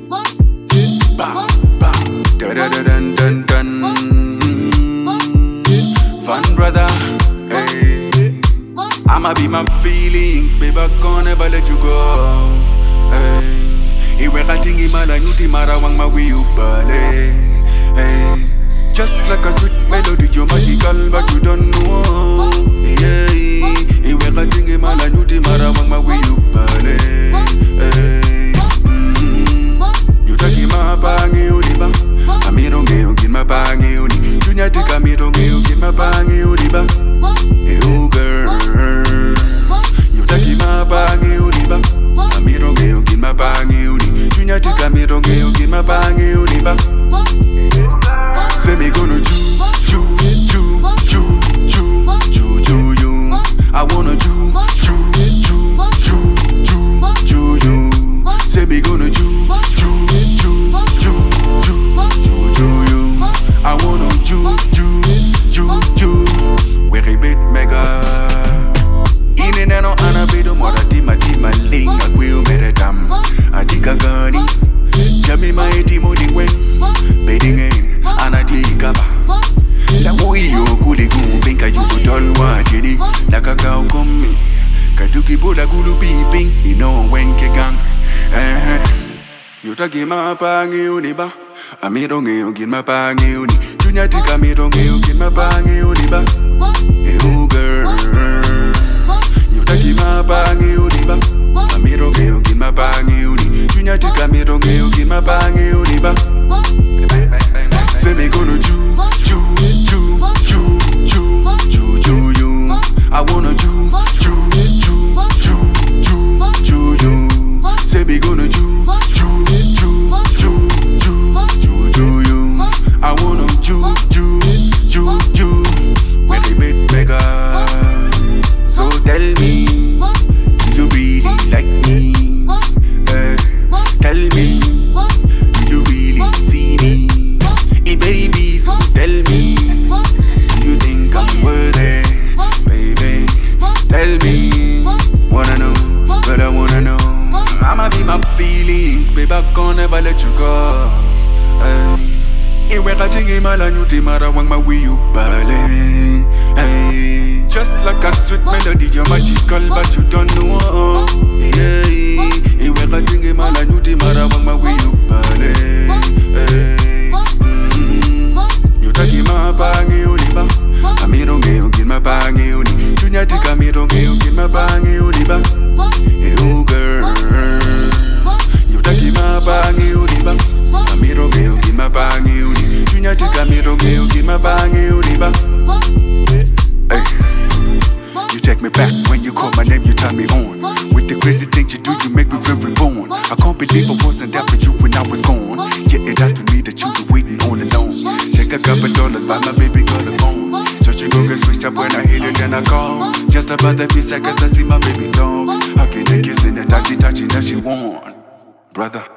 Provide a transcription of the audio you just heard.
Ba, ba, da da da dun dun dun. Fun brother, hey. I'ma be my feelings, baby, I can't ever let you go. Hey, iwekatingi mala nyuti mara wang mawi ubale. Hey, just like a sweet melody, you're magical, but you don't know. Hey, iwekatingi mala nyuti mara wang mawi ubale. Hey, you taki mapangi uniba, amironge ugin mapangi uni. Junya tika mironge ugin mapangi uniba. Hey, girl, you taki mapangi uniba, amironge ugin mapangi uni. Junya tika mironge ugin mapangi uniba. Say me gonna choo you. I wanna choo you. Say me gonna choo you. I wanna choo. Very bit mega. In and out and a bit of more tima ling. A quill meredam. A diga gani. Jammy my timoni when. Bedding in. And a tigaba. La way you could go. Think I you could all watch it. Like a cow come me. Kaduki Bola Gulu peeping. You know when Kegang. You take my pangi uniba. A mironge you get my pangi uni. Junya tika mironge you get my pangi uniba. Hey, girl. You take my pangi uniba. A mironge you get my pangi uni. Junya tika mironge you get my pangi uniba. Say me gonna choo you. I wanna choo you. Say me gonna choo you. I wanna choo. Very bit mega. So tell me, do you really like me? Tell me, do you really see me? Hey baby, so tell me, do you think I'm worthy? Baby, tell me, wanna know, but I wanna know. I'ma be my feelings, baby, I can't ever let you go. Iwekatingi mala nyuti mara wang mawi ubale. Hey, just like a sweet melody, you're magical, but you don't know. Hey, iwekatingi mala nyuti mara wang mawi ubale. Hey, you taki mapangi uniba, amironge ugin mapangi uni. Junya tika mironge ugin mapangi uniba. Hey, girl, you taki mapangi uniba, amironge ugin mapangi uni. Junya tika mironge ugin mapangi uniba. Hey, you take me back when you call my name, you turn me on. With the crazy things you do, you make me feel reborn. I can't believe I wasn't there for you when I was gone. Yet it has to me that you were waiting all alone. Take a couple dollars, buy my baby girl a phone. So she gon' get switched up when I hit it, then I call. Just about the few seconds I see my baby dog. Hugging and kissing and touchy that she want. Brother.